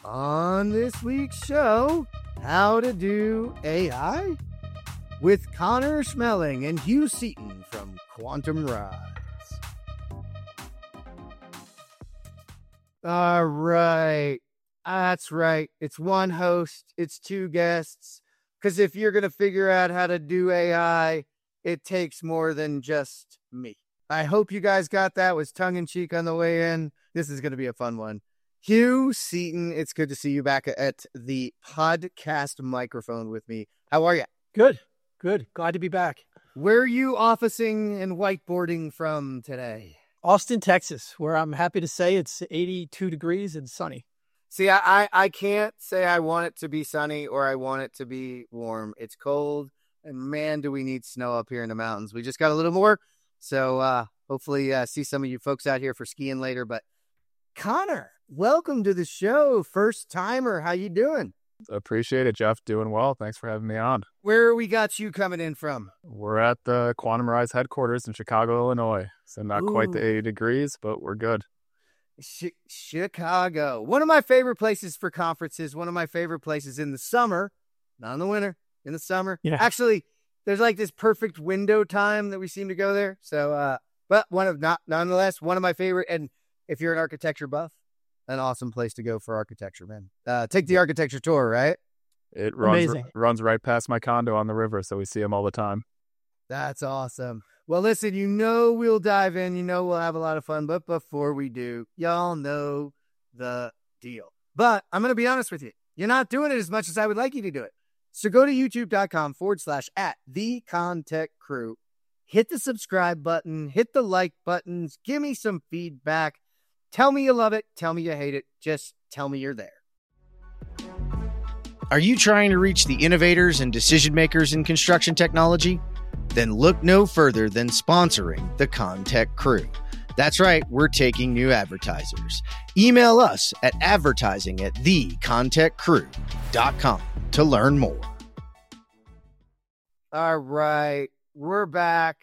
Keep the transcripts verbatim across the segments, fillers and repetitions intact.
On this week's show, how to do A I with Connor Schmeling and Hugh Seaton from Quantum Rise. All right. That's right. It's one host. It's two guests. Because if you're going to figure out how to do A I, it takes more than just me. I hope you guys got that. It was tongue-in-cheek on the way in. This is going to be a fun one. Hugh Seaton, it's good to see you back at the podcast microphone with me. How are you? Good, good. Glad to be back. Where are you officing and whiteboarding from today? Austin, Texas, where I'm happy to say it's eighty-two degrees and sunny. See, I, I, I can't say I want it to be sunny or I want it to be warm. It's cold, and man, do we need snow up here in the mountains. We just got a little more, so uh, hopefully uh, see some of you folks out here for skiing later. But Connor, welcome to the show. First timer. How you doing? Appreciate it, Jeff. Doing well. Thanks for having me on. Where we got you coming in from? We're at the Quantum Rise headquarters in Chicago, Illinois. So not Ooh. quite the eighty degrees, but we're good. Ch- Chicago. One of my favorite places for conferences. One of my favorite places in the summer, not in the winter, in the summer. Yeah. Actually, there's like this perfect window time that we seem to go there. So, uh, but one of not, nonetheless, one of my favorite. And if you're an architecture buff, an awesome place to go for architecture, man. Uh, take the architecture tour, right? It runs Amazing. runs right past my condo on the river, so we see them all the time. That's awesome. Well, listen, you know we'll dive in. You know we'll have a lot of fun. But before we do, y'all know the deal. But I'm going to be honest with you. You're not doing it as much as I would like you to do it. So go to youtube.com forward slash at the Contech Crew. Hit the subscribe button. Hit the like buttons. Give me some feedback. Tell me you love it. Tell me you hate it. Just tell me you're there. Are you trying to reach the innovators and decision makers in construction technology? Then look no further than sponsoring the Contech Crew. That's right, we're taking new advertisers. Email us at advertising at the contech crew dot com to learn more. All right, we're back.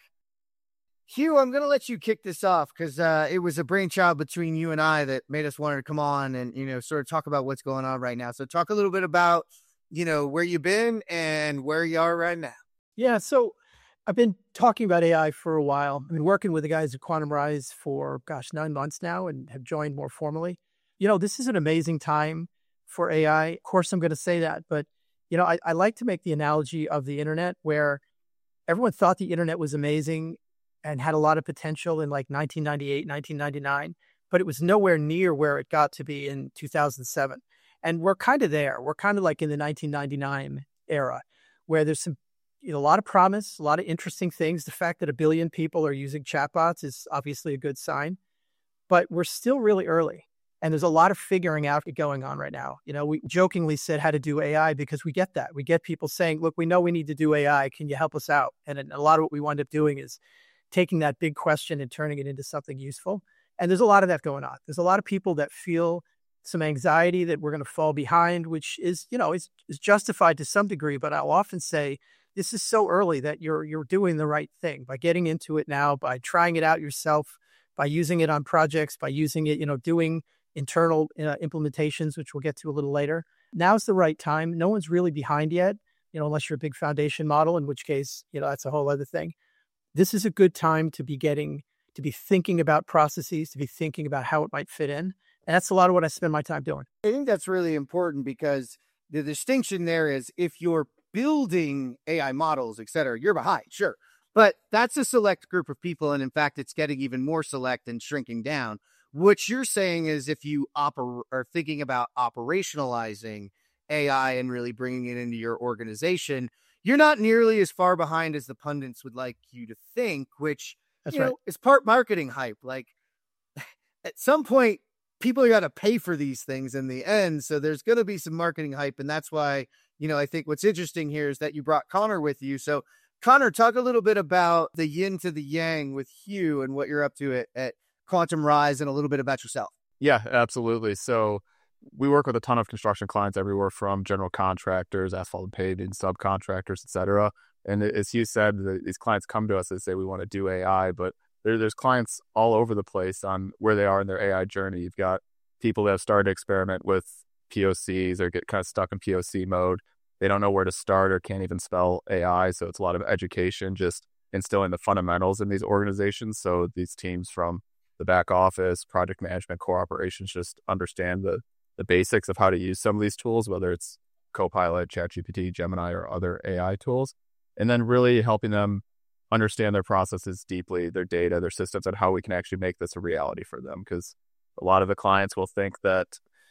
Hugh, I'm going to let you kick this off because uh, it was a brainchild between you and I that made us want to come on and, you know, sort of talk about what's going on right now. So talk a little bit about, you know, where you've been and where you are right now. Yeah, so I've been talking about A I for a while. I've been working with the guys at Quantum Rise for, gosh, nine months now and have joined more formally. You know, this is an amazing time for A I. Of course, I'm going to say that, but, you know, I, I like to make the analogy of the internet where everyone thought the internet was amazing and had a lot of potential in like nineteen ninety-eight, nineteen ninety-nine, but it was nowhere near where it got to be in two thousand seven. And we're kind of there. We're kind of like in the nineteen ninety-nine era where there's some, you know, a lot of promise, a lot of interesting things. The fact that a billion people are using chatbots is obviously a good sign, but we're still really early. And there's a lot of figuring out going on right now. You know, we jokingly said how to do A I because we get that. We get people saying, look, we know we need to do A I. Can you help us out? And a lot of what we wind up doing is taking that big question and turning it into something useful. And there's a lot of that going on. There's a lot of people that feel some anxiety that we're going to fall behind, which is, you know, is, is justified to some degree. But I'll often say this is so early that you're you're doing the right thing by getting into it now, by trying it out yourself, by using it on projects, by using it, you know, doing internal uh, implementations, which we'll get to a little later. Now's the right time. No one's really behind yet, you know, unless you're a big foundation model, in which case, you know, that's a whole other thing. This is a good time to be getting, to be thinking about processes, to be thinking about how it might fit in. And that's a lot of what I spend my time doing. I think that's really important because the distinction there is if you're building A I models, et cetera, you're behind, sure. But that's a select group of people. And in fact, it's getting even more select and shrinking down. What you're saying is if you oper- are thinking about operationalizing A I and really bringing it into your organization, you're not nearly as far behind as the pundits would like you to think, which That's you right. know, is part marketing hype. Like at some point, people got to pay for these things in the end. So there's going to be some marketing hype. And that's why, you know, I think what's interesting here is that you brought Connor with you. So Connor, talk a little bit about the yin to the yang with Hugh and what you're up to at, at Quantum Rise and a little bit about yourself. Yeah, absolutely. So we work with a ton of construction clients everywhere from general contractors, asphalt and paving, subcontractors, et cetera. And as you said, the, these clients come to us and say, we want to do A I, but there, there's clients all over the place on where they are in their A I journey. You've got people that have started to experiment with P O Cs or get kind of stuck in P O C mode. They don't know where to start or can't even spell A I. So it's a lot of education, just instilling the fundamentals in these organizations. So these teams from the back office, project management, core operations, just understand the, the basics of how to use some of these tools, whether it's Copilot, ChatGPT, Gemini, or other A I tools. And then really helping them understand their processes deeply, their data, their systems, and how we can actually make this a reality for them. Because a lot of the clients will think that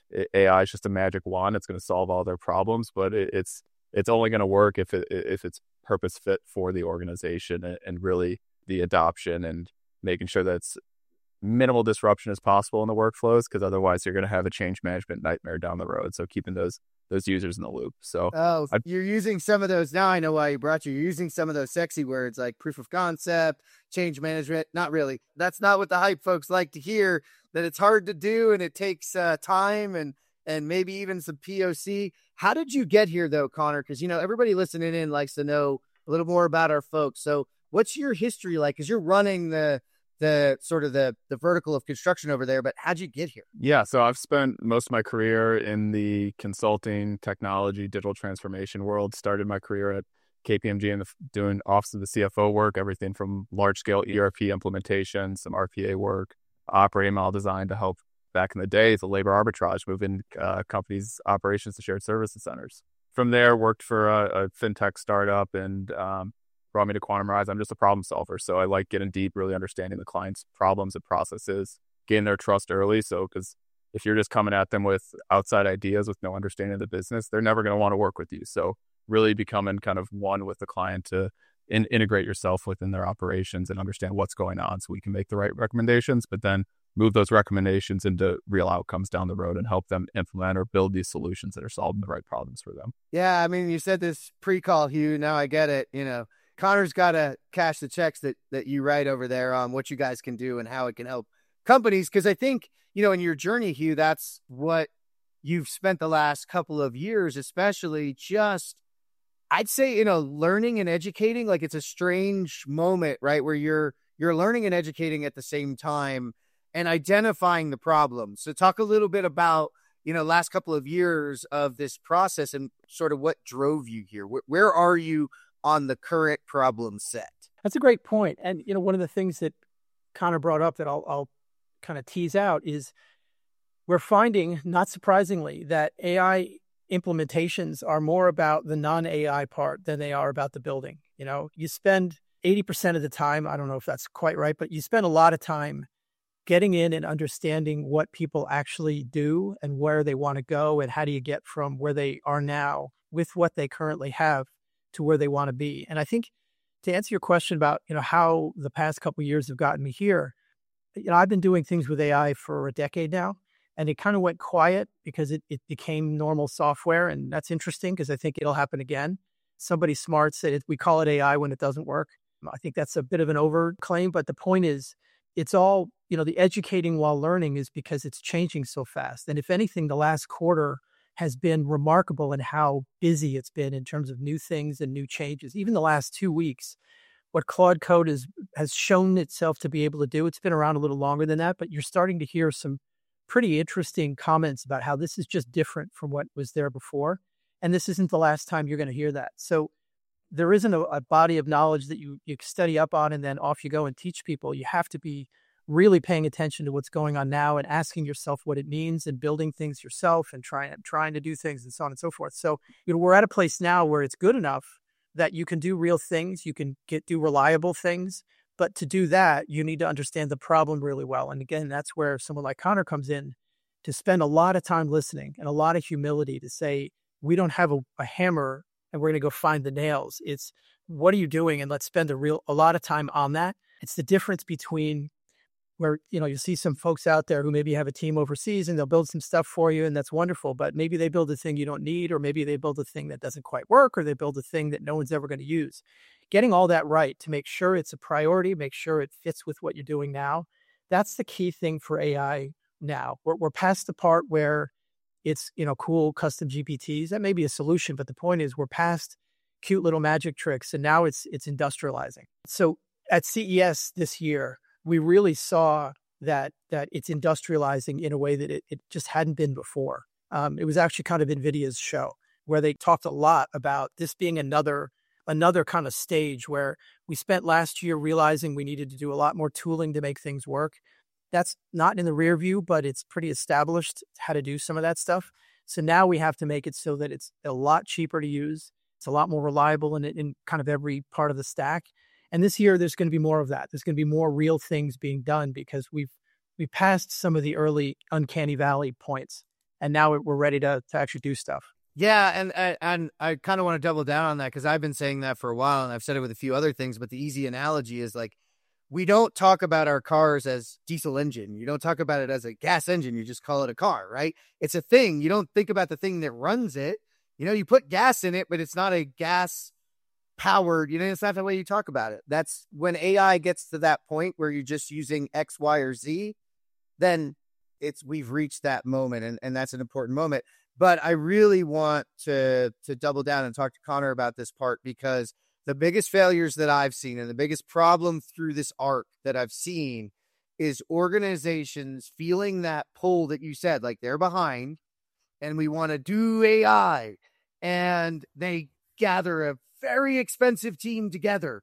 A I is just a magic wand. It's going to solve all their problems, but it, it's it's only going to work if it if it's purpose fit for the organization, and, and really the adoption and making sure that it's minimal disruption as possible in the workflows. Because otherwise, you're going to have a change management nightmare down the road. So keeping those those users in the loop. So oh, I, you're using some of those. Now I know why you brought you. You're using some of those sexy words like proof of concept, change management. Not really. That's not what the hype folks like to hear, that it's hard to do and it takes uh, time and, and maybe even some P O C. How did you get here though, Connor? Because, you know, everybody listening in likes to know a little more about our folks. So what's your history like? Because you're running the the sort of the the vertical of construction over there, but how'd you get here? Yeah, so I've spent most of my career in the consulting, technology, digital transformation world. Started my career at K P M G and doing Office of the C F O work, everything from large scale E R P implementation, some R P A work, operating model design to help back in the day, the labor arbitrage, moving uh, companies' operations to shared services centers. From there, worked for a, a fintech startup and um, brought me to Quantum Rise. I'm just a problem solver. So I like getting deep, really understanding the client's problems and processes, getting their trust early. So, because if you're just coming at them with outside ideas with no understanding of the business, they're never going to want to work with you. So really becoming kind of one with the client to in, integrate yourself within their operations and understand what's going on so we can make the right recommendations, but then move those recommendations into real outcomes down the road and help them implement or build these solutions that are solving the right problems for them. Yeah, I mean, you said this pre-call, Hugh. Now I get it. You know, Connor's got to cash the checks that, that you write over there on what you guys can do and how it can help companies. Because I think, you know, in your journey, Hugh, that's what you've spent the last couple of years, especially just, I'd say, you know, learning and educating. Like it's a strange moment, right? Where you're, you're learning and educating at the same time and identifying the problems. So talk a little bit about, you know, last couple of years of this process and sort of what drove you here. Where, where are you on the current problem set? That's a great point. And, you know, one of the things that Connor brought up that I'll, I'll kind of tease out is we're finding, not surprisingly, that A I implementations are more about the non-A I part than they are about the building. You know, you spend eighty percent of the time, I don't know if that's quite right, but you spend a lot of time getting in and understanding what people actually do and where they want to go and how do you get from where they are now with what they currently have to where they want to be. And I think to answer your question about, you know, how the past couple of years have gotten me here, you know, I've been doing things with A I for a decade now, and it kind of went quiet because it, it became normal software. And that's interesting because I think it'll happen again. Somebody smart said it, we call it A I when it doesn't work. I think that's a bit of an overclaim, but the point is it's all, you know, the educating while learning is because it's changing so fast. And if anything, the last quarter has been remarkable in how busy it's been in terms of new things and new changes. Even the last two weeks, what Claude Code is, has shown itself to be able to do, it's been around a little longer than that, but you're starting to hear some pretty interesting comments about how this is just different from what was there before. And this isn't the last time you're going to hear that. So there isn't a, a body of knowledge that you, you study up on and then off you go and teach people. You have to be really paying attention to what's going on now and asking yourself what it means and building things yourself and trying, trying to do things and so on and so forth. So, you know, we're at a place now where it's good enough that you can do real things, you can get do reliable things, but to do that, you need to understand the problem really well. And again, that's where someone like Connor comes in to spend a lot of time listening and a lot of humility to say, we don't have a, a hammer and we're going to go find the nails. It's what are you doing? And let's spend a real, a lot of time on that. It's the difference between where, you know, you see some folks out there who maybe have a team overseas and they'll build some stuff for you and that's wonderful, but maybe they build a thing you don't need, or maybe they build a thing that doesn't quite work, or they build a thing that no one's ever going to use. Getting all that right to make sure it's a priority, make sure it fits with what you're doing now. That's the key thing for A I now. We're, we're past the part where it's, you know, cool custom G P Ts. That may be a solution, but the point is we're past cute little magic tricks and now it's it's industrializing. So at C E S this year, we really saw that that it's industrializing in a way that it, it just hadn't been before. Um, it was actually kind of NVIDIA's show where they talked a lot about this being another another kind of stage where we spent last year realizing we needed to do a lot more tooling to make things work. That's not in the rear view, but it's pretty established how to do some of that stuff. So now we have to make it so that it's a lot cheaper to use. It's a lot more reliable in, in kind of every part of the stack. And this year, there's going to be more of that. There's going to be more real things being done because we've we passed some of the early uncanny valley points, and now we're ready to to actually do stuff. Yeah, and and, and I kind of want to double down on that because I've been saying that for a while, and I've said it with a few other things. But the easy analogy is like, we don't talk about our cars as diesel engine. You don't talk about it as a gas engine. You just call it a car, right? It's a thing. You don't think about the thing that runs it. You know, you put gas in it, but it's not a gas powered, you know, it's not the way you talk about it. That's when A I gets to that point where you're just using X, Y, or Z, then it's, we've reached that moment. And, and that's an important moment. But I really want to, to double down and talk to Connor about this part, because the biggest failures that I've seen and the biggest problem through this arc that I've seen is organizations feeling that pull that you said, like they're behind and we want to do A I, and they gather a very expensive team together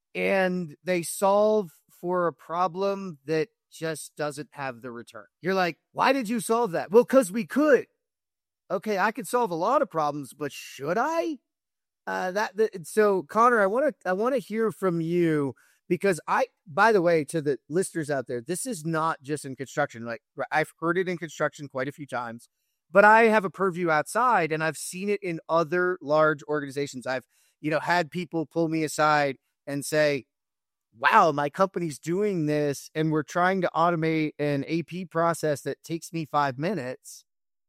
and they solve for a problem that just doesn't have the return. You're like, why did you solve that? Well, because we could. Okay, I could solve a lot of problems, but should I? Uh, that, that so Connor, I want to I want to hear from you, because I, by the way, to the listeners out there, this is not just in construction. Like, I've heard it in construction quite a few times, but I have a purview outside and I've seen it in other large organizations. I've, you know, had people pull me aside and say, wow, my company's doing this and we're trying to automate an A P process that takes me five minutes.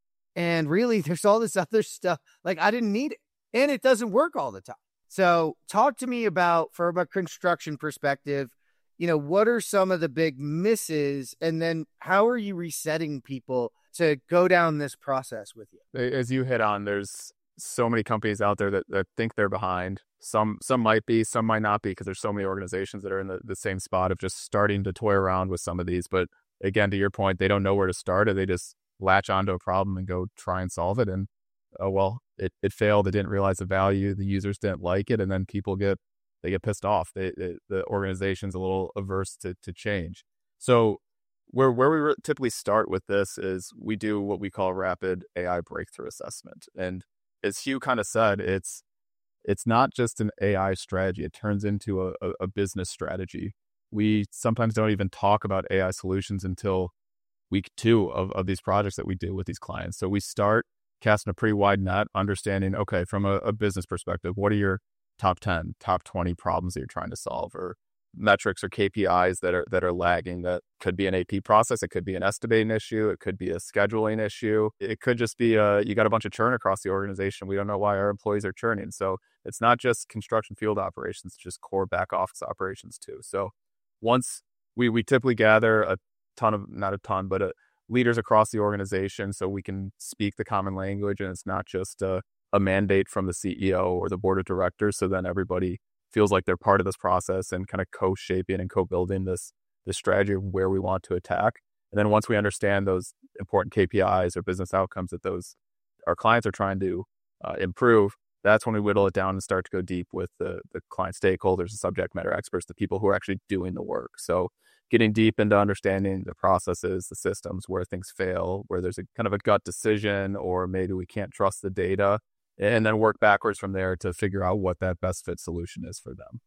And really, there's all this other stuff. Like, I didn't need it. And it doesn't work all the time. So talk to me about, from a construction perspective, you know, what are some of the big misses? And then how are you resetting people to go down this process with you? As you hit on, there's so many companies out there that, that think they're behind. Some some might be, some might not be, because there's so many organizations that are in the, the same spot of just starting to toy around with some of these. But again, to your point, they don't know where to start, or they just latch onto a problem and go try and solve it. And oh, well, it, it failed. They didn't realize the value. The users didn't like it. And then people get, they get pissed off. They, they, the organization's a little averse to, to change. So where, where we re- typically start with this is we do what we call rapid A I breakthrough assessment. And as Hugh kind of said, it's, it's not just an A I strategy. It turns into a, a, a business strategy. We sometimes don't even talk about A I solutions until week two of, of these projects that we do with these clients. So we start casting a pretty wide net, understanding, okay, from a, a business perspective, what are your top ten, top twenty problems that you're trying to solve, or metrics or K P Is that are that are lagging? That could be an A P process, it could be an estimating issue, it could be a scheduling issue, it could just be a, you got a bunch of churn across the organization. We don't know why our employees are churning. So it's not just construction field operations, it's just core back office operations too. So once we we typically gather a ton of, not a ton, but a leaders across the organization, so we can speak the common language, and it's not just a, a mandate from the C E O or the board of directors. So then everybody feels like they're part of this process and kind of co-shaping and co-building this this strategy of where we want to attack. And then once we understand those important K P Is or business outcomes that those our clients are trying to uh, improve, that's when we whittle it down and start to go deep with the the client stakeholders, the subject matter experts, the people who are actually doing the work. So getting deep into understanding the processes, the systems, where things fail, where there's a kind of a gut decision, or maybe we can't trust the data, and then work backwards from there to figure out what that best fit solution is for them.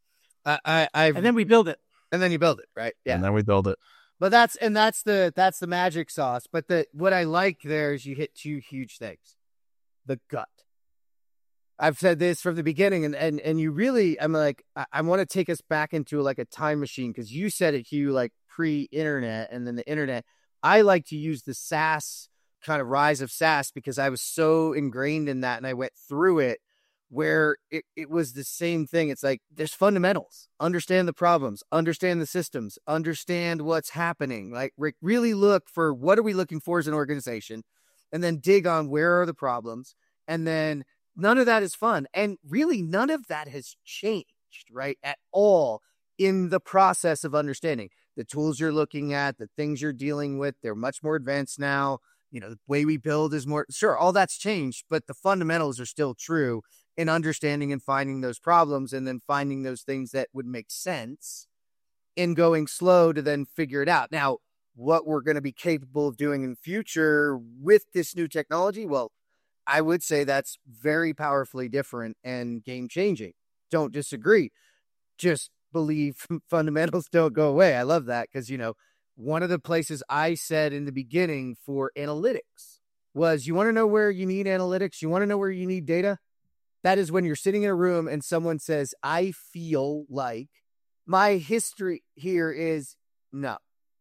I, I, I've, and then we build it, and then you build it, right? Yeah, and then we build it. But that's and that's the that's the magic sauce. But the what I like there is you hit two huge things: the gut. I've said this from the beginning, and, and, and you really, I'm like, I, I want to take us back into like a time machine, because you said it, Hugh, like pre-internet and then the internet. I like to use the SaaS, kind of rise of SaaS, because I was so ingrained in that and I went through it, where it, it was the same thing. It's like, there's fundamentals, understand the problems, understand the systems, understand what's happening. Like, really look for what are we looking for as an organization, and then dig on where are the problems, and then none of that is fun. And really, none of that has changed, right, at all in the process of understanding. The tools you're looking at, the things you're dealing with, they're much more advanced now. you know, the way we build is more, sure, all that's changed, but the fundamentals are still true in understanding and finding those problems and then finding those things that would make sense in going slow to then figure it out. Now, what we're going to be capable of doing in the future with this new technology, well, I would say that's very powerfully different and game changing. Don't disagree. Just believe fundamentals don't go away. I love that because, you know, one of the places I said in the beginning for analytics was, you want to know where you need analytics? You want to know where you need data? That is when you're sitting in a room and someone says, I feel like my history here is no.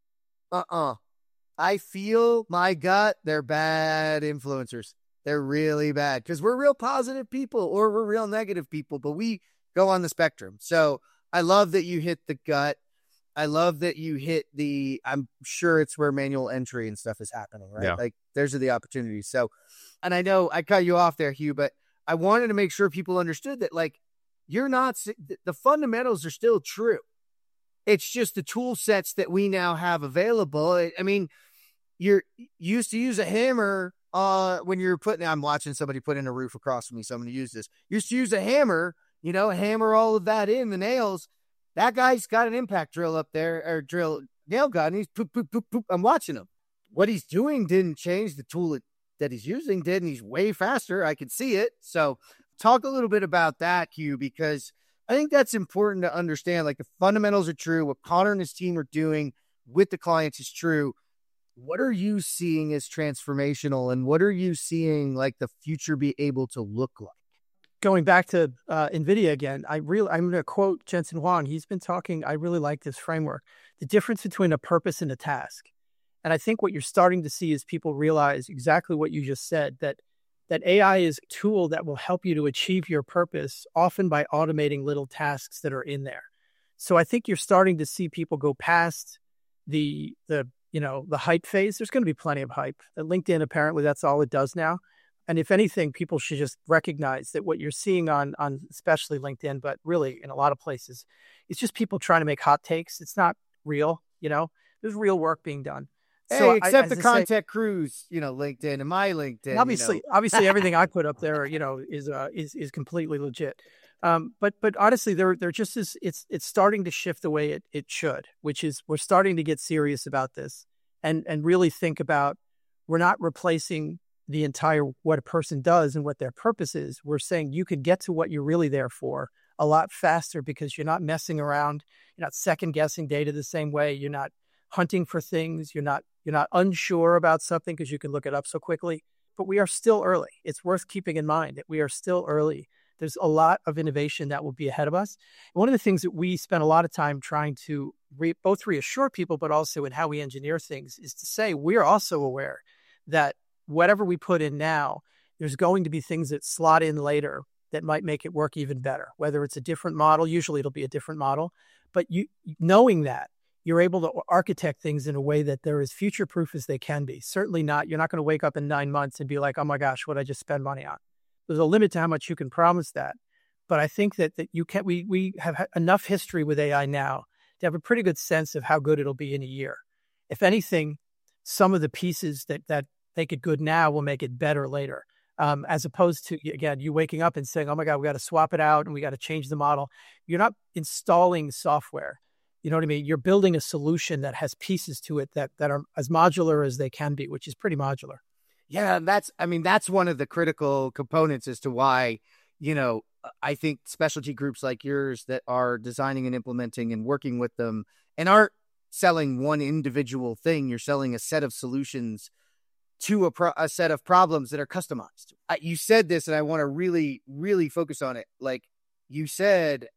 Uh-uh. I feel my gut, they're bad influencers. They're really bad because we're real positive people or we're real negative people, but we go on the spectrum. So I love that you hit the gut. I love that you hit the, I'm sure it's where manual entry and stuff is happening, right? Yeah. Like those are the opportunities. So, and I know I cut you off there, Hugh, but I wanted to make sure people understood that, like, you're not, the fundamentals are still true. It's just the tool sets that we now have available. I mean, you're you used to use a hammer uh, when you're putting, I'm watching somebody put in a roof across from me. So I'm going to use this. You used to use a hammer, you know, hammer all of that in the nails. That guy's got an impact drill up there, or drill nail gun. And he's poop, poop, poop, poop. I'm watching him. What he's doing didn't change. The tool that he's using did, and he's way faster. I can see it. So talk a little bit about that, Hugh, because I think that's important to understand. Like, the fundamentals are true. What Connor and his team are doing with the clients is true. What are you seeing as transformational, and what are you seeing like the future be able to look like? Going back to uh, NVIDIA again, I really, I'm going to quote Jensen Huang. He's been talking, I really like this framework, the difference between a purpose and a task. And I think what you're starting to see is people realize exactly what you just said, that that A I is a tool that will help you to achieve your purpose, often by automating little tasks that are in there. So I think you're starting to see people go past the, the you know, the hype phase. There's going to be plenty of hype. At LinkedIn, apparently, that's all it does now. And if anything, people should just recognize that what you're seeing on, on especially LinkedIn, but really in a lot of places, it's just people trying to make hot takes. It's not real, you know, there's real work being done. Hey, so except I, the say, content crews, you know, LinkedIn and my LinkedIn. Obviously, you know. obviously everything I put up there, you know, is, uh, is, is completely legit. Um, but, but honestly, they're, they're just as it's, it's starting to shift the way it, it should, which is we're starting to get serious about this and, and really think about, we're not replacing the entire what a person does and what their purpose is. We're saying you can get to what you're really there for a lot faster because you're not messing around. You're not second guessing data the same way. You're not hunting for things. You're not, you're not unsure about something because you can look it up so quickly, but we are still early. It's worth keeping in mind that we are still early. There's a lot of innovation that will be ahead of us. One of the things that we spend a lot of time trying to re- both reassure people, but also in how we engineer things, is to say we're also aware that whatever we put in now, there's going to be things that slot in later that might make it work even better, whether it's a different model. Usually it'll be a different model, but you knowing that, you're able to architect things in a way that they're as future-proof as they can be. Certainly not, you're not going to wake up in nine months and be like, oh my gosh, what I just spend money on. There's a limit to how much you can promise that. But I think that, that you can, we, we have enough history with A I now to have a pretty good sense of how good it'll be in a year. If anything, some of the pieces that, that make it good now will make it better later. Um, as opposed to, again, you waking up and saying, oh my God, we got to swap it out and we got to change the model. You're not installing software. You know what I mean? You're building a solution that has pieces to it that, that are as modular as they can be, which is pretty modular. Yeah, and that's, I mean, that's one of the critical components as to why, you know, I think specialty groups like yours that are designing and implementing and working with them and aren't selling one individual thing, you're selling a set of solutions to a, pro- a set of problems that are customized. I, you said this, and I want to really, really focus on it. Like you said,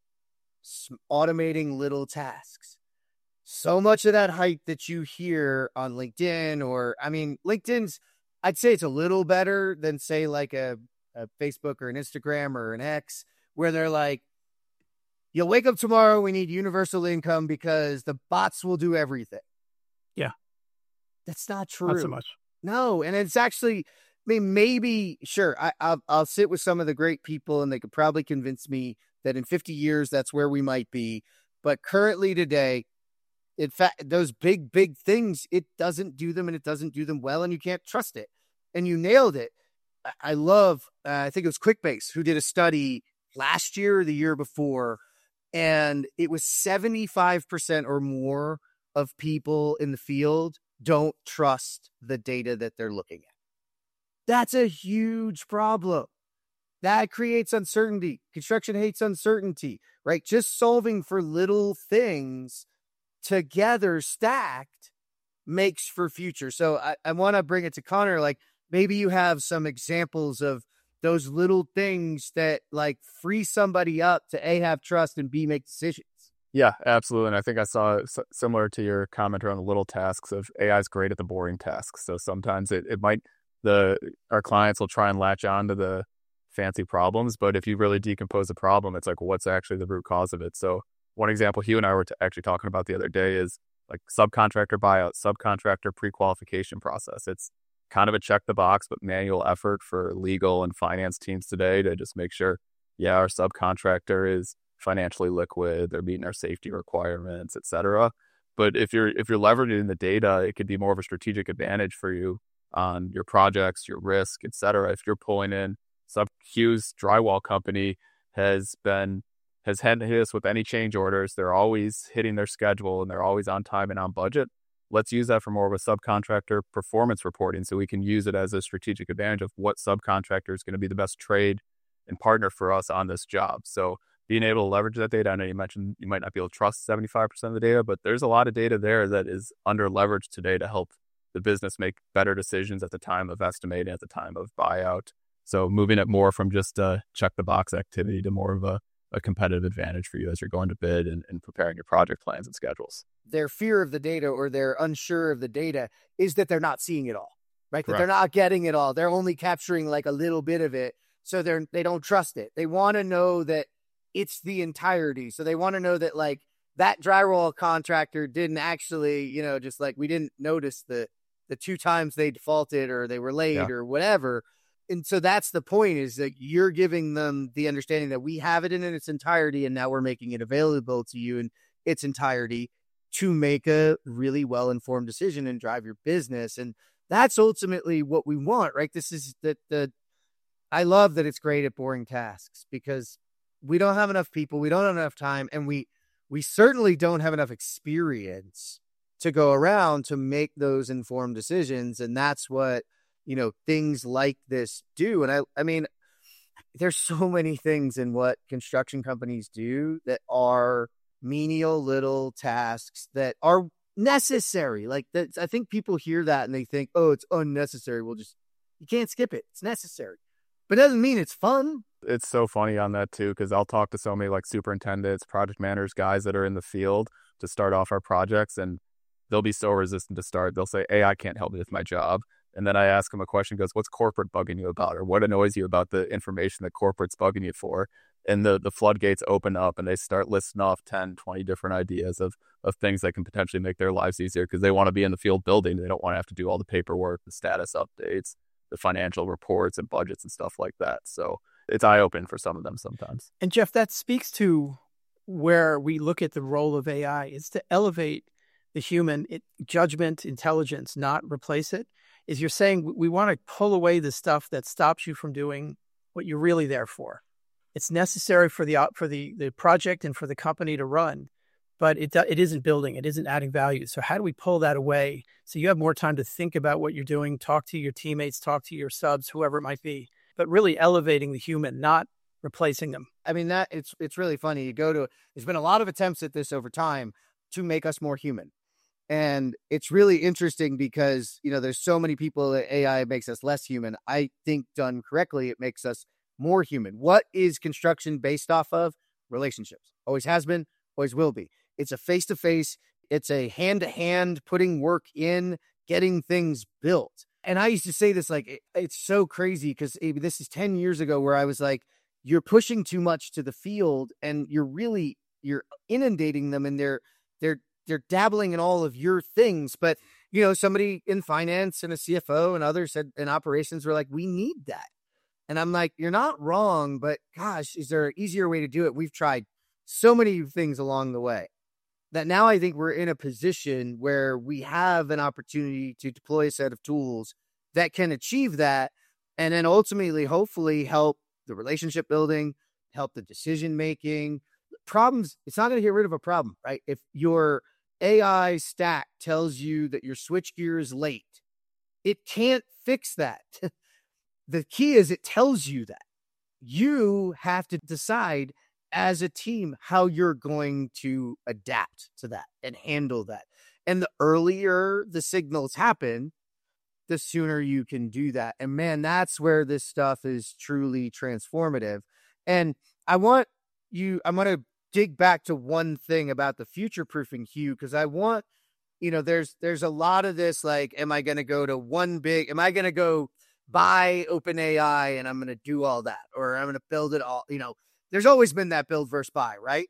automating little tasks. So much of that hype that you hear on LinkedIn, or, I mean, LinkedIn's, I'd say it's a little better than, say, like a, a Facebook or an Instagram or an X, where they're like, you'll wake up tomorrow, we need universal income because the bots will do everything. Yeah. That's not true. Not so much. No, and it's actually, I mean, maybe, sure, I, I'll, I'll sit with some of the great people and they could probably convince me that in fifty years, that's where we might be. But currently today, in fact, those big, big things, it doesn't do them and it doesn't do them well and you can't trust it. And you nailed it. I, I love, uh, I think it was QuickBase who did a study last year or the year before, and it was seventy-five percent or more of people in the field don't trust the data that they're looking at. That's a huge problem. That creates uncertainty. Construction hates uncertainty, right? Just solving for little things together stacked makes for future. So I, I want to bring it to Connor. Like, maybe you have some examples of those little things that like free somebody up to A, have trust, and B, make decisions. Yeah, absolutely. And I think I saw s- similar to your comment around the little tasks of A I is great at the boring tasks. So sometimes it, it might, the our clients will try and latch on to the fancy problems, but if you really decompose the problem, it's like, what's actually the root cause of it? So one example Hugh and I were t- actually talking about the other day is like subcontractor buyout, subcontractor pre-qualification process. It's kind of a check the box, but manual effort for legal and finance teams today to just make sure, yeah, our subcontractor is financially liquid, they're meeting our safety requirements, et cetera. But if you're if you're leveraging the data, it could be more of a strategic advantage for you on your projects, your risk, et cetera. If you're pulling in sub Q's drywall company has been has hadn't hit us with any change orders. They're always hitting their schedule and they're always on time and on budget. Let's use that for more of a subcontractor performance reporting so we can use it as a strategic advantage of what subcontractor is going to be the best trade and partner for us on this job. So being able to leverage that data, I know you mentioned you might not be able to trust seventy-five percent of the data, but there's a lot of data there that is under leveraged today to help the business make better decisions at the time of estimating, at the time of buyout. So moving it more from just a check the box activity to more of a, a competitive advantage for you as you're going to bid and, and preparing your project plans and schedules. Their fear of the data, or they're unsure of the data, is that they're not seeing it all, right? That Correct. they're not getting it all. They're only capturing like a little bit of it. So they're, they don't trust it. They want to know that it's the entirety. So they want to know that like that drywall contractor didn't actually, you know, just like we didn't notice the, the two times they defaulted or they were late Yeah. or whatever. And so that's the point, is that you're giving them the understanding that we have it in its entirety, and now we're making it available to you in its entirety to make a really well-informed decision and drive your business. And that's ultimately what we want, right? This is the, the, I love that it's great at boring tasks, because we don't have enough people, we don't have enough time, and we, we certainly don't have enough experience to go around to make those informed decisions. And that's what, you know, things like this do. And I, I mean, there's so many things in what construction companies do that are menial little tasks that are necessary. Like that, I think people hear that and they think, oh, it's unnecessary. We'll just, you can't skip it. It's necessary, but it doesn't mean it's fun. It's so funny on that too, because I'll talk to so many like superintendents, project managers, guys that are in the field to start off our projects, and they'll be so resistant to start. They'll say, hey, I can't help me with my job. And then I ask them a question, goes, what's corporate bugging you about? Or what annoys you about the information that corporate's bugging you for? And the, the floodgates open up and they start listing off ten, twenty different ideas of, of things that can potentially make their lives easier, because they want to be in the field building. They don't want to have to do all the paperwork, the status updates, the financial reports and budgets and stuff like that. So it's eye-opening for some of them sometimes. And Jeff, that speaks to where we look at the role of A I. It's to elevate the human it, judgment, intelligence, not replace it. Is you're saying we want to pull away the stuff that stops you from doing what you're really there for. It's necessary for the for the, the project and for the company to run, but it it isn't building, it isn't adding value. So how do we pull that away so you have more time to think about what you're doing, talk to your teammates, talk to your subs, whoever it might be, but really elevating the human, not replacing them. I mean, that it's it's really funny. You go to, there's been a lot of attempts at this over time to make us more human. And it's really interesting because, you know, there's so many people that A I makes us less human. I think done correctly, it makes us more human. What is construction based off of? Relationships. Always has been, always will be. It's a face-to-face. It's a hand-to-hand, putting work in, getting things built. And I used to say this, like, it, it's so crazy because this is ten years ago where I was like, you're pushing too much to the field and you're really, you're inundating them and they're, they're, they're dabbling in all of your things. But, you know, somebody in finance and a C F O and others said in operations were like, we need that. And I'm like, you're not wrong, but gosh, is there an easier way to do it? We've tried so many things along the way. that now I think we're in a position where we have an opportunity to deploy a set of tools that can achieve that. And then ultimately, hopefully help the relationship building, help the decision making problems. It's not going to get rid of a problem, right? If your A I stack tells you that your switchgear is late, it can't fix that. The key is it tells you that. You have to decide as a team how you're going to adapt to that and handle that. And the earlier the signals happen, the sooner you can do that. And man, that's where this stuff is truly transformative. And I want you, I'm going to dig back to one thing about the future proofing, Hugh, because I want, you know, there's, there's a lot of this, like, am I going to go to one big, am I going to go buy OpenAI and I'm going to do all that, or I'm going to build it all, you know, there's always been that build versus buy, right?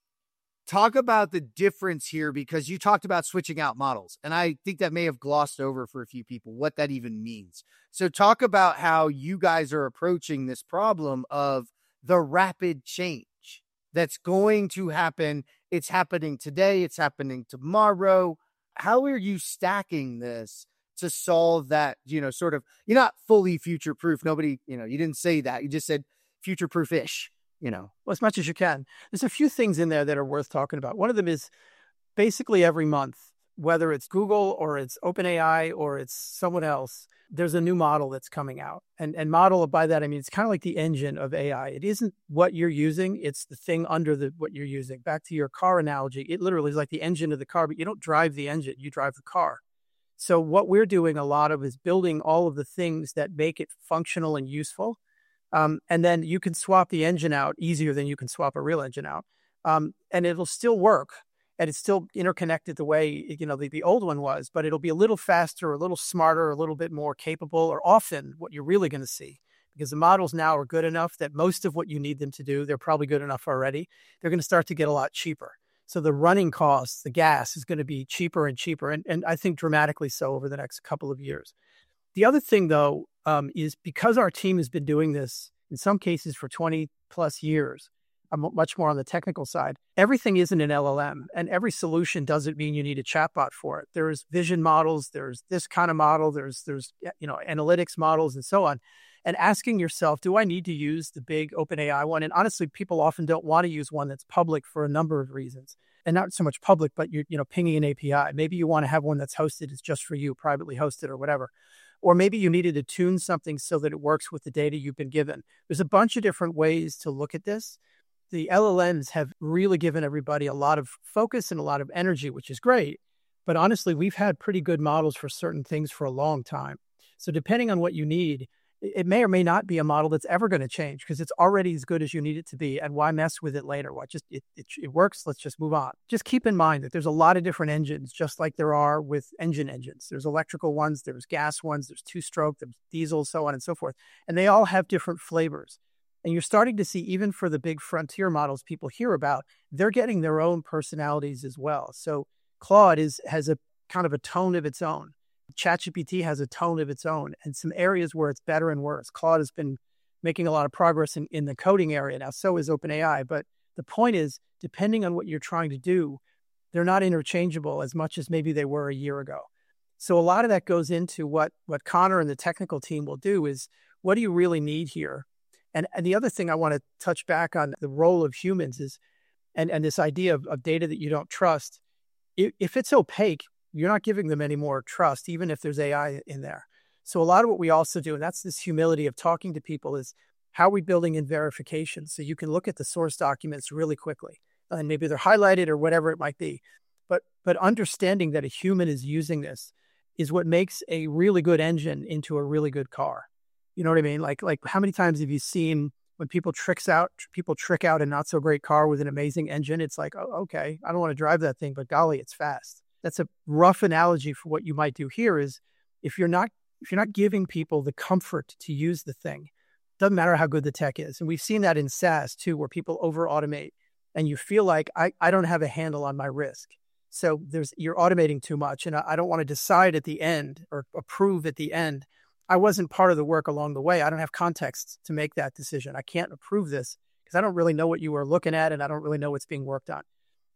Talk about the difference here, because you talked about switching out models, and I think that may have glossed over for a few people what that even means. So talk about how you guys are approaching this problem of the rapid change that's going to happen. It's happening today. It's happening tomorrow. How are you stacking this to solve that, you know, sort of, you're not fully future-proof. Nobody, you know, you didn't say that. You just said future-proof-ish. You know, well, as much as you can. There's a few things in there that are worth talking about. One of them is basically every month, whether it's Google or it's OpenAI or it's someone else, there's a new model that's coming out. And and model, by that, I mean, it's kind of like the engine of A I. It isn't what you're using. It's the thing under the what you're using. Back to your car analogy, it literally is like the engine of the car, but you don't drive the engine, you drive the car. So what we're doing a lot of is building all of the things that make it functional and useful. Um, and then you can swap the engine out easier than you can swap a real engine out. Um, and it'll still work, and it's still interconnected the way, you know, the, the old one was, but it'll be a little faster, a little smarter, a little bit more capable, or often what you're really going to see, because the models now are good enough that most of what you need them to do, they're probably good enough already. They're going to start to get a lot cheaper. So the running costs, the gas is going to be cheaper and cheaper. And, and I think dramatically so over the next couple of years. The other thing, though, um, is because our team has been doing this in some cases for twenty plus years, I'm much more on the technical side. Everything isn't an L L M, and every solution doesn't mean you need a chatbot for it. There's vision models, there's this kind of model, there's there's you know analytics models, and so on. And asking yourself, do I need to use the big OpenAI one? And honestly, people often don't want to use one that's public for a number of reasons, and not so much public, but you're you know pinging an A P I. Maybe you want to have one that's hosted, it's just for you, privately hosted or whatever. Or maybe you needed to tune something so that it works with the data you've been given. There's a bunch of different ways to look at this. The L L Ms have really given everybody a lot of focus and a lot of energy, which is great. But honestly, we've had pretty good models for certain things for a long time. So depending on what you need, it may or may not be a model that's ever going to change, because it's already as good as you need it to be. And why mess with it later? Why just it, it it works? Let's just move on. Just keep in mind that there's a lot of different engines, just like there are with engine engines. There's electrical ones, there's gas ones, there's two-stroke, there's diesel, so on and so forth. And they all have different flavors. And you're starting to see, even for the big frontier models people hear about, they're getting their own personalities as well. So Claude is has a kind of a tone of its own. ChatGPT has a tone of its own, and some areas where it's better and worse. Claude has been making a lot of progress in, in the coding area now, so is OpenAI. But the point is, depending on what you're trying to do, they're not interchangeable as much as maybe they were a year ago. So a lot of that goes into what, what Connor and the technical team will do is, what do you really need here? And, and the other thing I want to touch back on, the role of humans is, and, and this idea of, of data that you don't trust, if, if it's opaque, you're not giving them any more trust, even if there's A I in there. So a lot of what we also do, and that's this humility of talking to people, is how are we building in verification? So you can look at the source documents really quickly, and maybe they're highlighted or whatever it might be. But but understanding that a human is using this is what makes a really good engine into a really good car. You know what I mean? Like like how many times have you seen when people tricks out people trick out a not so great car with an amazing engine? It's like, oh, okay, I don't want to drive that thing, but golly, it's fast. That's a rough analogy for what you might do here. Is if you're not if you're not giving people the comfort to use the thing, doesn't matter how good the tech is. And we've seen that in SaaS too, where people over automate and you feel like I, I don't have a handle on my risk. So there's you're automating too much, and I, I don't want to decide at the end or approve at the end. I wasn't part of the work along the way. I don't have context to make that decision. I can't approve this because I don't really know what you were looking at, and I don't really know what's being worked on.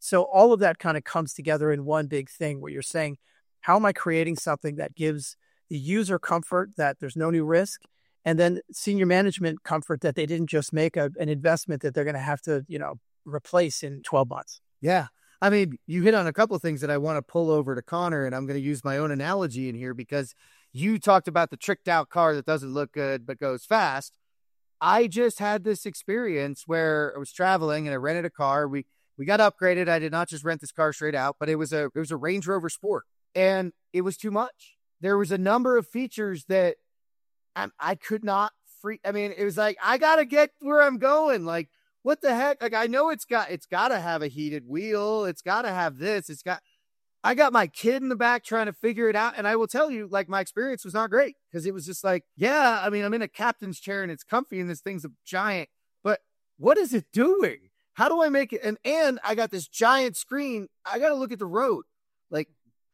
So all of that kind of comes together in one big thing where you're saying, how am I creating something that gives the user comfort that there's no new risk, and then senior management comfort that they didn't just make a, an investment that they're going to have to, you know, replace in twelve months. Yeah. I mean, you hit on a couple of things that I want to pull over to Connor, and I'm going to use my own analogy in here because you talked about the tricked out car that doesn't look good but goes fast. I just had this experience where I was traveling and I rented a car. We we got upgraded. I did not just rent this car straight out, but it was a it was a Range Rover Sport, and it was too much. There was a number of features that I, I could not free. I mean, it was like, I got to get where I'm going. Like, what the heck? Like, I know it's got, it's got to have a heated wheel. It's got to have this. It's got, I got my kid in the back trying to figure it out. And I will tell you, like, my experience was not great because it was just like, yeah, I mean, I'm in a captain's chair and it's comfy and this thing's a giant, but what is it doing? How do I make it? And, and I got this giant screen. I got to look at the road. Like,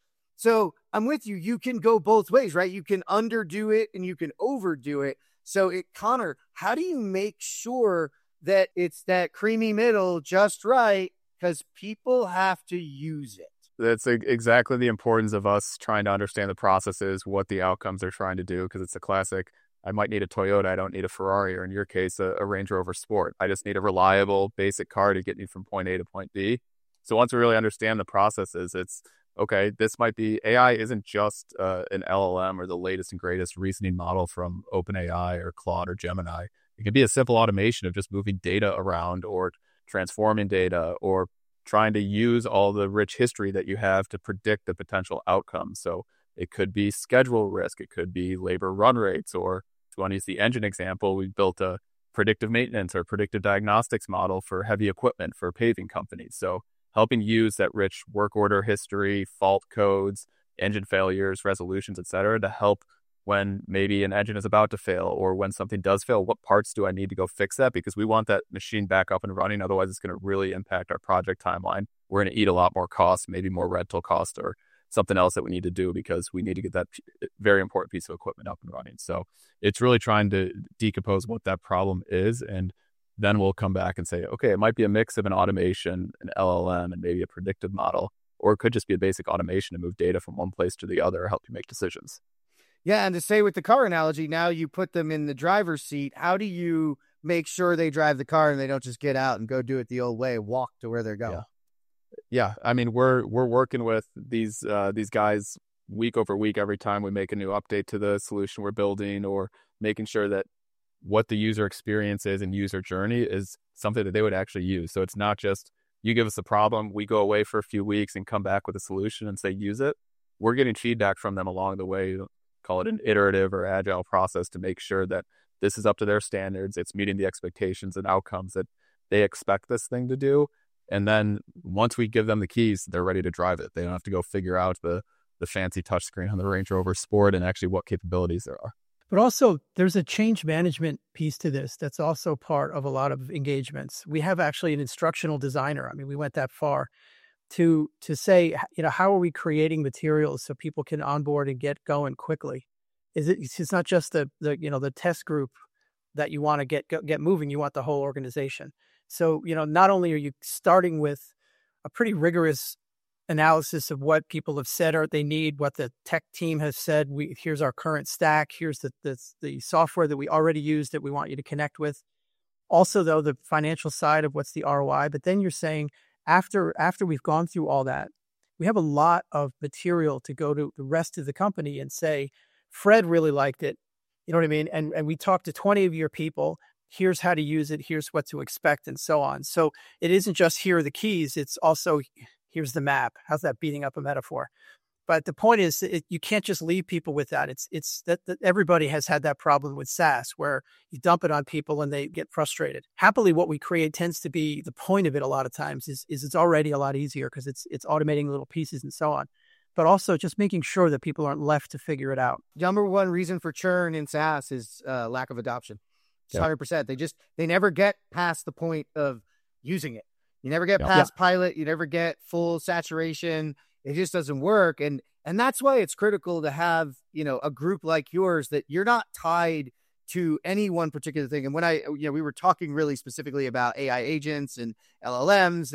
so I'm with you. You can go both ways, right? You can underdo it and you can overdo it. So it, Connor, how do you make sure that it's that creamy middle just right? Because people have to use it. That's exactly the importance of us trying to understand the processes, what the outcomes they're trying to do, because it's a classic. I might need a Toyota. I don't need a Ferrari, or in your case, a, a Range Rover Sport. I just need a reliable, basic car to get me from point A to point B. So once we really understand the processes, it's, okay, this might be, A I isn't just uh, an L L M or the latest and greatest reasoning model from OpenAI or Claude or Gemini. It could be a simple automation of just moving data around or transforming data or trying to use all the rich history that you have to predict the potential outcomes. So it could be schedule risk. It could be labor run rates, or if you want to use the engine example, we built a predictive maintenance or predictive diagnostics model for heavy equipment for paving companies. So helping use that rich work order history, fault codes, engine failures, resolutions, et cetera, to help when maybe an engine is about to fail or when something does fail, what parts do I need to go fix that? Because we want that machine back up and running. Otherwise, it's going to really impact our project timeline. We're going to eat a lot more costs, maybe more rental costs or something else that we need to do because we need to get that very important piece of equipment up and running. So it's really trying to decompose what that problem is, and then we'll come back and say, okay, it might be a mix of an automation, an L L M, and maybe a predictive model, or it could just be a basic automation to move data from one place to the other, help you make decisions. Yeah, and to say with the car analogy, now you put them in the driver's seat. How do you make sure they drive the car and they don't just get out and go do it the old way, walk to where they're going? Yeah, yeah. I mean, we're we're working with these uh, these guys week over week every time we make a new update to the solution we're building, or making sure that what the user experience is and user journey is something that they would actually use. So it's not just you give us a problem, we go away for a few weeks and come back with a solution and say, use it. We're getting feedback from them along the way, call it an iterative or agile process, to make sure that this is up to their standards. It's meeting the expectations and outcomes that they expect this thing to do. And then once we give them the keys, they're ready to drive it. They don't have to go figure out the, the fancy touchscreen on the Range Rover Sport and actually what capabilities there are. But also, there's a change management piece to this that's also part of a lot of engagements. We have actually an instructional designer. I mean, we went that far to to say, you know, how are we creating materials so people can onboard and get going quickly? Is it? It's not just the the you know the test group that you want to get get moving. You want the whole organization. So, you know, not only are you starting with a pretty rigorous analysis of what people have said or they need, what the tech team has said. We here's our current stack. Here's the, the the software that we already use that we want you to connect with. Also, though, the financial side of what's the R O I. But then you're saying after after we've gone through all that, we have a lot of material to go to the rest of the company and say, Fred really liked it. You know what I mean? And and we talked to twenty of your people. Here's how to use it. Here's what to expect, and so on. So it isn't just here are the keys. It's also here's the map. How's that beating up a metaphor? But the point is, it, you can't just leave people with that. It's it's that, that everybody has had that problem with SaaS, where you dump it on people and they get frustrated. Happily, what we create tends to be the point of it. A lot of times is is it's already a lot easier because it's it's automating little pieces and so on. But also just making sure that people aren't left to figure it out. Number one reason for churn in SaaS is uh, lack of adoption. It's Yep. one hundred percent. They just they never get past the point of using it. You never get Yep. past pilot. You never get full saturation. It just doesn't work. And and that's why it's critical to have, you know, a group like yours that you're not tied to any one particular thing. And when I, you know, we were talking really specifically about A I agents and L L Ms, and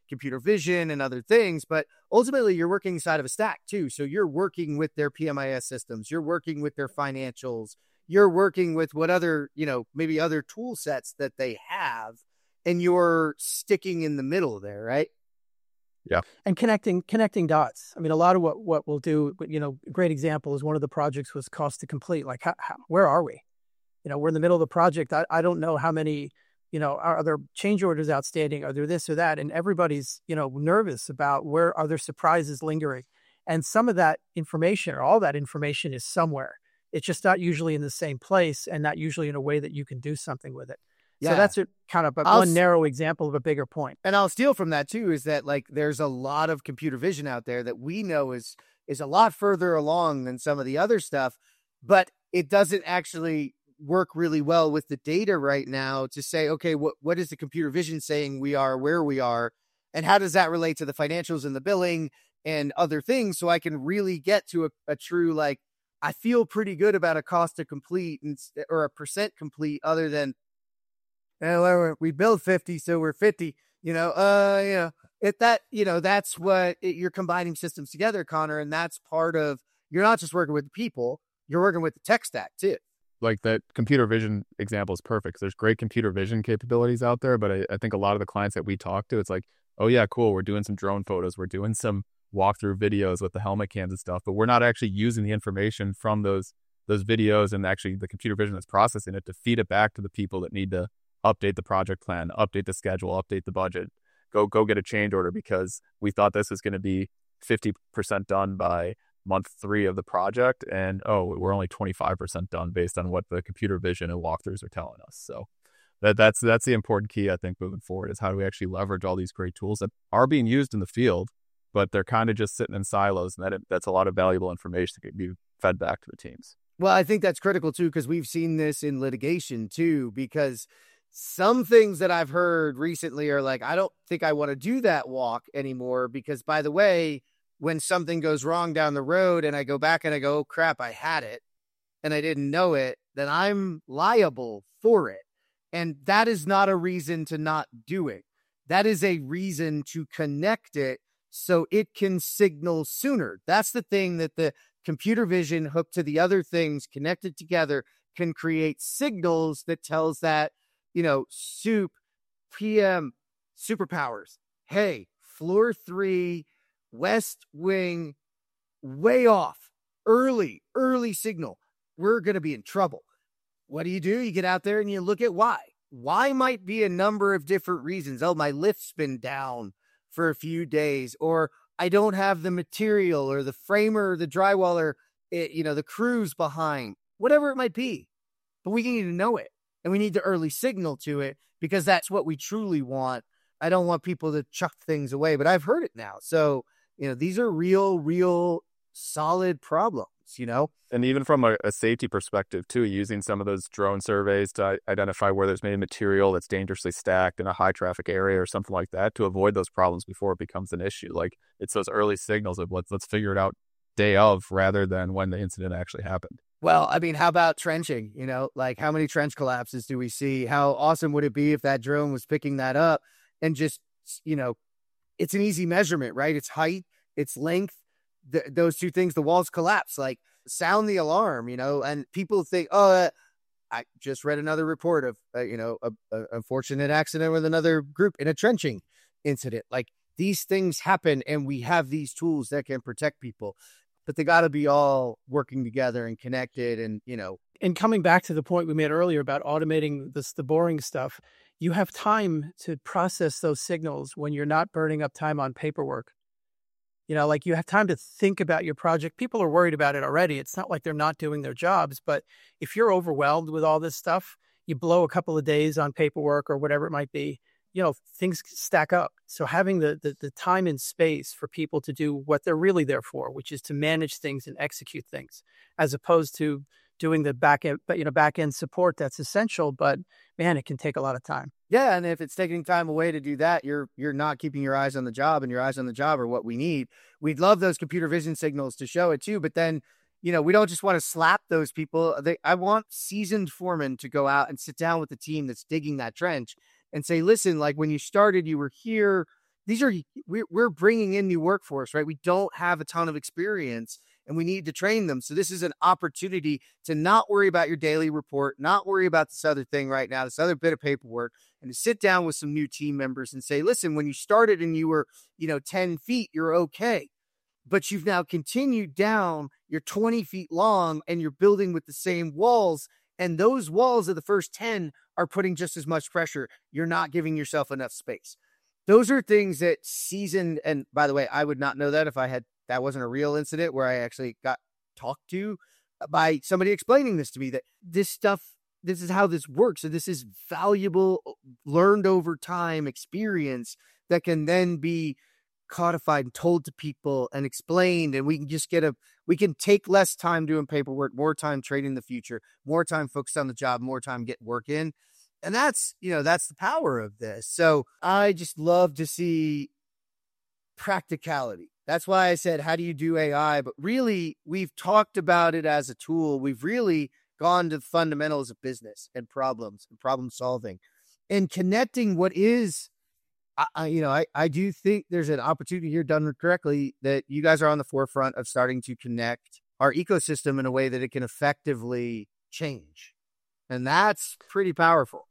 computer vision and other things, but ultimately you're working inside of a stack too. So you're working with their P M I S systems, you're working with their financials, you're working with what other, you know, maybe other tool sets that they have, and you're sticking in the middle there, right? Yeah. And connecting connecting dots. I mean, a lot of what, what we'll do, you know, a great example is one of the projects was cost to complete. Like, how, how, where are we? You know, we're in the middle of the project. I, I don't know how many, you know, are, are there change orders outstanding? Are there this or that? And everybody's, you know, nervous about where are there surprises lingering. And some of that information or all that information is somewhere. It's just not usually in the same place and not usually in a way that you can do something with it. Yeah. So that's a kind of a, one narrow example of a bigger point. And I'll steal from that too, is that like there's a lot of computer vision out there that we know is is a lot further along than some of the other stuff, but it doesn't actually work really well with the data right now to say, okay, what what is the computer vision saying we are, where we are, and how does that relate to the financials and the billing and other things, so I can really get to a, a true, like, I feel pretty good about a cost to complete and, or a percent complete, other than, well, we build fifty, so we're fifty, you know, uh, you know, it, that, you know, that's what it, you're combining systems together, Connor. And that's part of, you're not just working with the people, you're working with the tech stack too. Like that computer vision example is perfect. There's great computer vision capabilities out there, but I, I think a lot of the clients that we talk to, it's like, oh yeah, cool. We're doing some drone photos. We're doing some walkthrough videos with the helmet cams and stuff, but we're not actually using the information from those, those videos and actually the computer vision that's processing it to feed it back to the people that need to update the project plan, update the schedule, update the budget, go, go get a change order because we thought this was going to be fifty percent done by month three of the project. And, oh, we're only twenty-five percent done based on what the computer vision and walkthroughs are telling us. So that that's, that's the important key, I think, moving forward, is how do we actually leverage all these great tools that are being used in the field, but they're kind of just sitting in silos. And that that's a lot of valuable information that can be fed back to the teams. Well, I think that's critical too, because we've seen this in litigation too, because some things that I've heard recently are like, I don't think I want to do that walk anymore because, by the way, when something goes wrong down the road and I go back and I go, oh, crap, I had it and I didn't know it, then I'm liable for it. And that is not a reason to not do it. That is a reason to connect it so it can signal sooner. That's the thing, that the computer vision hooked to the other things connected together can create signals that tells that, you know, soup, P M, superpowers. Hey, floor three, West Wing, way off, early, early signal. We're going to be in trouble. What do you do? You get out there and you look at why. Why might be a number of different reasons. Oh, my lift's been down for a few days, or I don't have the material, or the framer, the drywaller, it, you know, the crew's behind, whatever it might be. But we need to know it, and we need the early signal to it, because that's what we truly want. I don't want people to chuck things away, but I've heard it now. So, you know, these are real, real solid problems, you know? And even from a, a safety perspective too, using some of those drone surveys to identify where there's maybe material that's dangerously stacked in a high traffic area or something like that, to avoid those problems before it becomes an issue. Like, it's those early signals of let's, let's figure it out day of rather than when the incident actually happened. Well, I mean, how about trenching? You know, like, how many trench collapses do we see? How awesome would it be if that drone was picking that up and just, you know, it's an easy measurement, right? It's height, it's length, th- those two things, the walls collapse, like, sound the alarm, you know, and people think, oh, uh, I just read another report of, uh, you know, a, a unfortunate accident with another group in a trenching incident. Like, these things happen, and we have these tools that can protect people, but they got to be all working together and connected. And, you know, and coming back to the point we made earlier about automating this, the boring stuff, you have time to process those signals when you're not burning up time on paperwork. You know, like, you have time to think about your project. People are worried about it already. It's not like they're not doing their jobs, but if you're overwhelmed with all this stuff, you blow a couple of days on paperwork or whatever it might be, you know, things stack up. So having the, the, the time and space for people to do what they're really there for, which is to manage things and execute things, as opposed to doing the back end, but you know, back end support, that's essential, but man, it can take a lot of time. Yeah, and if it's taking time away to do that, you're you're not keeping your eyes on the job, and your eyes on the job are what we need. We'd love those computer vision signals to show it too, but then, you know, we don't just want to slap those people. They, I want seasoned foremen to go out and sit down with the team that's digging that trench and say, listen, like, when you started, you were here. these are, we're, we're bringing in new workforce, right? We don't have a ton of experience and we need to train them. So this is an opportunity to not worry about your daily report, not worry about this other thing right now, this other bit of paperwork, and to sit down with some new team members and say, listen, when you started and you were, you know, ten feet, you're okay. But you've now continued down, you're twenty feet long and you're building with the same walls. And those walls of the first ten are putting just as much pressure. You're not giving yourself enough space. Those are things that seasoned, and by the way, I would not know that if I had, that wasn't a real incident where I actually got talked to by somebody explaining this to me, that this stuff, this is how this works. So this is valuable, learned over time experience that can then be codified and told to people and explained. And we can just get a, we can take less time doing paperwork, more time trading the future, more time focused on the job, more time getting work in. And that's, you know, that's the power of this. So I just love to see practicality. That's why I said, how do you do A I? But really, we've talked about it as a tool. We've really gone to the fundamentals of business and problems and problem solving and connecting what is, I, you know, I, I do think there's an opportunity here done correctly that you guys are on the forefront of starting to connect our ecosystem in a way that it can effectively change. And that's pretty powerful.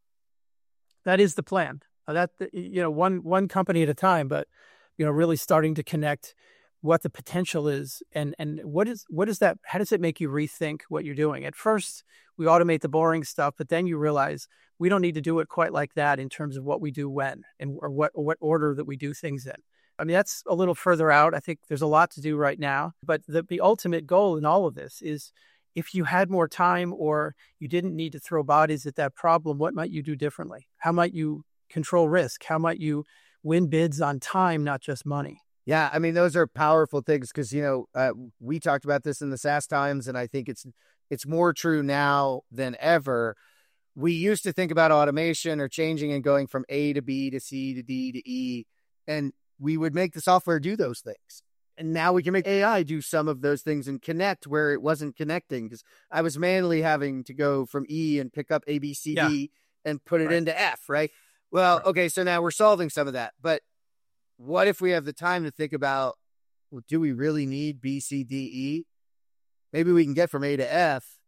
That is the plan. Uh, that, you know, one, one company at a time, but, you know, really starting to connect what the potential is and, and what is, what is that, how does it make you rethink what you're doing? At first, we automate the boring stuff, but then you realize we don't need to do it quite like that in terms of what we do when and or what, or what order that we do things in. I mean, that's a little further out. I think there's a lot to do right now, but the, the ultimate goal in all of this is if you had more time or you didn't need to throw bodies at that problem, what might you do differently? How might you control risk? How might you win bids on time, not just money? Yeah, I mean, those are powerful things because, you know, uh, we talked about this in the SaaS times, and I think it's it's more true now than ever. We used to think about automation or changing and going from A to B to C to D to E, and we would make the software do those things. And now we can make A I do some of those things and connect where it wasn't connecting because I was manually having to go from E and pick up A, B, C, Yeah. D and put it Right. into F, right? Well, Right. okay, so now we're solving some of that. But what if we have the time to think about, well, do we really need B, C, D, E? Maybe we can get from A to F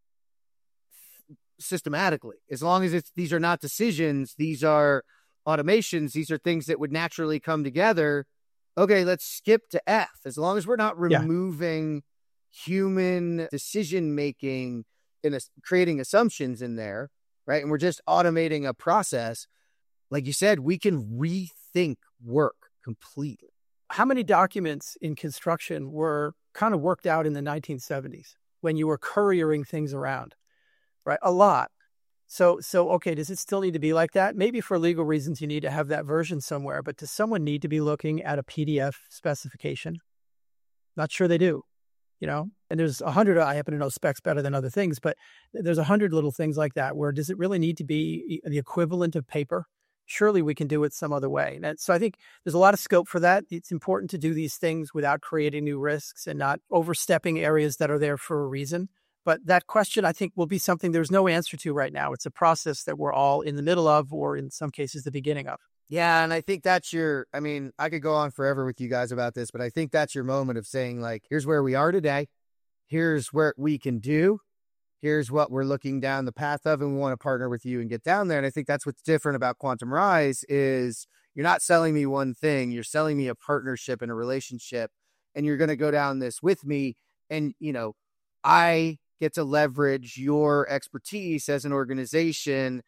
systematically. As long as it's these are not decisions, these are automations, these are things that would naturally come together. Okay, let's skip to F. As long as we're not Yeah. removing human decision making and as- creating assumptions in there, right? And we're just automating a process. Like you said, we can rethink work completely. How many documents in construction were kind of worked out in the nineteen seventies when you were couriering things around, right? A lot. So, so okay, does it still need to be like that? Maybe for legal reasons, you need to have that version somewhere, but does someone need to be looking at a P D F specification? Not sure they do, you know? And there's a hundred, I happen to know specs better than other things, but there's a hundred little things like that where does it really need to be the equivalent of paper? Surely we can do it some other way. And so I think there's a lot of scope for that. It's important to do these things without creating new risks and not overstepping areas that are there for a reason. But that question, I think, will be something there's no answer to right now. It's a process that we're all in the middle of, or in some cases, the beginning of. Yeah, and I think that's your, I mean, I could go on forever with you guys about this, but I think that's your moment of saying, like, here's where we are today. Here's what we can do. Here's what we're looking down the path of, and we want to partner with you and get down there. And I think that's what's different about Quantum Rise is you're not selling me one thing. You're selling me a partnership and a relationship, and you're going to go down this with me. And, you know, I get to leverage your expertise as an organization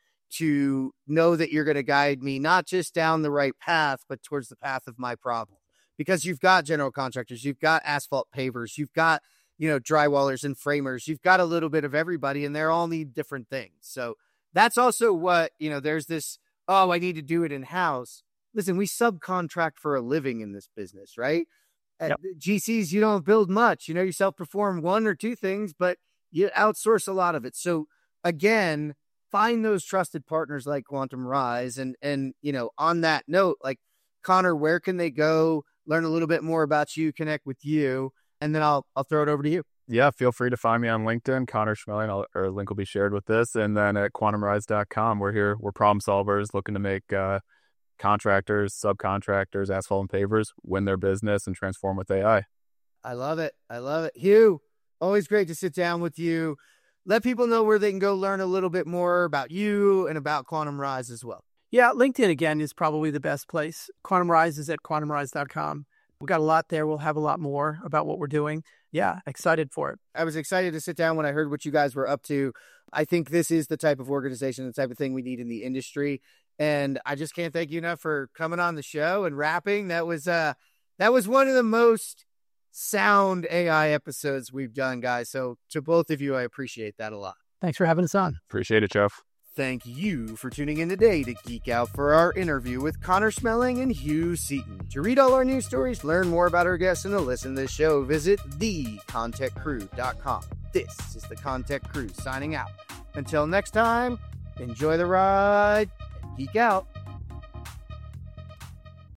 to know that you're going to guide me not just down the right path, but towards the path of my problem. Because you've got general contractors, you've got asphalt pavers, you've got, you know, drywallers and framers, you've got a little bit of everybody, and they all need different things. So that's also what, you know, there's this, oh, I need to do it in-house. Listen, we subcontract for a living in this business, right? At Yep. G Cs, you don't build much. You know, you self-perform one or two things, but you outsource a lot of it. So again, find those trusted partners like Quantum Rise. And, and, you know, on that note, like, Connor, where can they go learn a little bit more about you, connect with you? And then I'll, I'll throw it over to you. Yeah, feel free to find me on LinkedIn, Connor Schmeling, I'll, or a link will be shared with this. And then at quantum rise dot com, we're here, we're problem solvers looking to make uh, contractors, subcontractors, asphalt and pavers win their business and transform with A I. I love it. I love it. Hugh, always great to sit down with you. Let people know where they can go learn a little bit more about you and about Quantum Rise as well. Yeah, LinkedIn, again, is probably the best place. Quantum Rise is at quantum rise dot com. We've got a lot there. We'll have a lot more about what we're doing. Yeah, excited for it. I was excited to sit down when I heard what you guys were up to. I think this is the type of organization, the type of thing we need in the industry. And I just can't thank you enough for coming on the show and rapping. That was uh, that was one of the most sound A I episodes we've done, guys. So to both of you, I appreciate that a lot. Thanks for having us on. Appreciate it, Jeff. Thank you for tuning in today to Geek Out for our interview with Connor Schmeling and Hugh Seaton. To read all our news stories, learn more about our guests, and to listen to this show, visit the content crew dot com. This is the Content Crew signing out. Until next time, enjoy the ride and geek out.